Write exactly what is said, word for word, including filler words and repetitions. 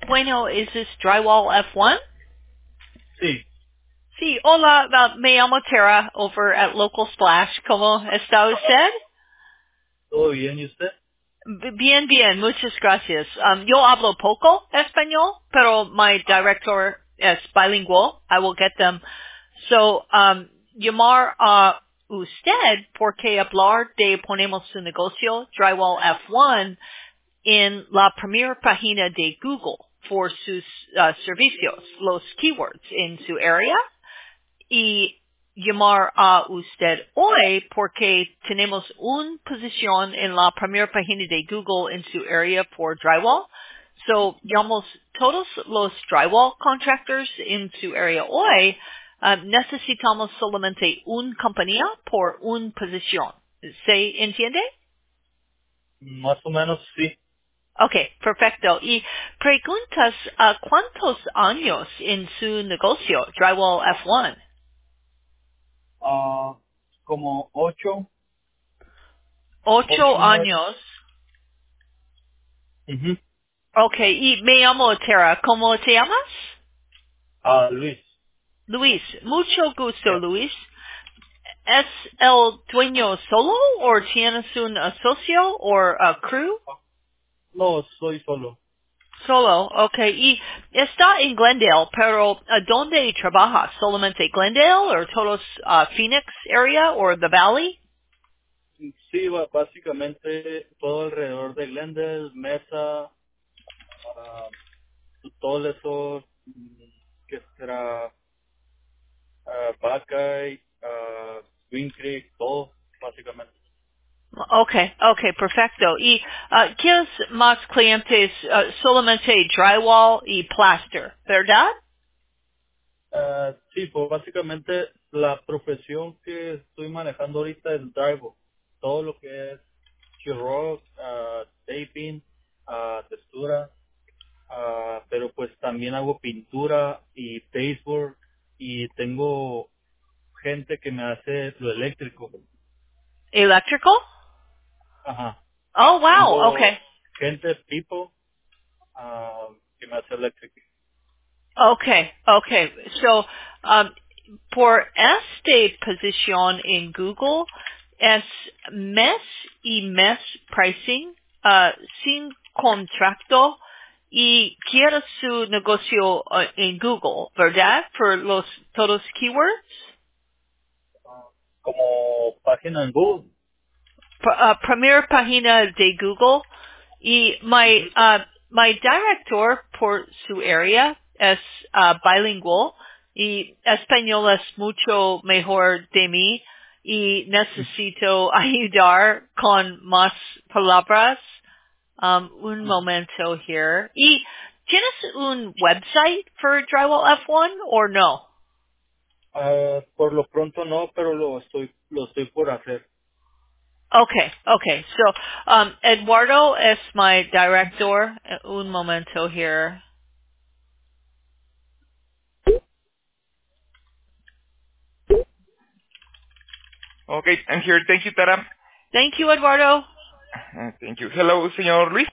bueno, is this Drywall F one? Sí, Sí, hola, uh, me llamo Tara over at Local Splash. ¿Cómo está usted? todo bien, ¿y usted? B- Bien, bien, muchas gracias. Um, yo hablo poco español, pero my director es bilingual. I will get them. So, um, llamar a usted porque hablar de ponemos su negocio, Drywall F one, en la primera página de Google for sus uh, servicios, los keywords en su área. Y llamar a usted hoy porque tenemos una posición en la primera página de Google en su área por drywall. So, llamamos todos los drywall contractors en su área hoy. Uh, necesitamos solamente una compañía por una posición. ¿Se entiende? Más o menos sí. Okay, perfecto. Y preguntas, uh, ¿cuántos años en su negocio, Drywall F one? Ah, como ocho, Ocho ocho, nueve. años. Ujú. Okay, y me llamo Tara. ¿Cómo te llamas? Ah, Luis. Luis. Mucho gusto, Yeah. Luis. ¿Es el dueño solo o tienes un socio o a crew? No, soy solo. Solo, okay. Y está en Glendale, pero ¿a dónde trabaja? ¿Solamente Glendale o todos uh, Phoenix area o the Valley? Sí, ba- básicamente todo alrededor de Glendale, Mesa, ah, todo eso, mm, que será ah, Buckeye, ah, Green Creek, todo, básicamente. Okay, okay, perfecto. Y uh, ¿quieres más clientes uh, solamente drywall y plaster, verdad? Ah, sí, pues básicamente la profesión que estoy manejando ahorita es driver. Todo lo que es chirroc, ah, taping, ah, textura, ah, pero pues también hago pintura y baseboard y tengo gente que me hace lo eléctrico. Electrical? Ajá. Oh, wow, Tengo okay. gente, people, ah, que me hace eléctrico. Okay, okay. So, um, por este posición en Google es mes y mes pricing, uh, sin contrato y quiere su negocio uh, en Google, ¿verdad? Por los todos keywords. Como página en Google. Pr- uh, primera página de Google y my Ujú. uh, my director por su área es uh, bilingüe y español es mucho mejor de mí y necesito ayudar con más palabras. Um, un momento here. ¿Y tienes un website for Drywall F one o no? Ah, por lo pronto no, pero lo estoy lo estoy por hacer. Okay, okay. So, um, Eduardo es my director. Uh, Un momento here. Okay, I'm here. Thank you, Tara. Thank you, Eduardo. Uh, Thank you. Hello, señor Luis.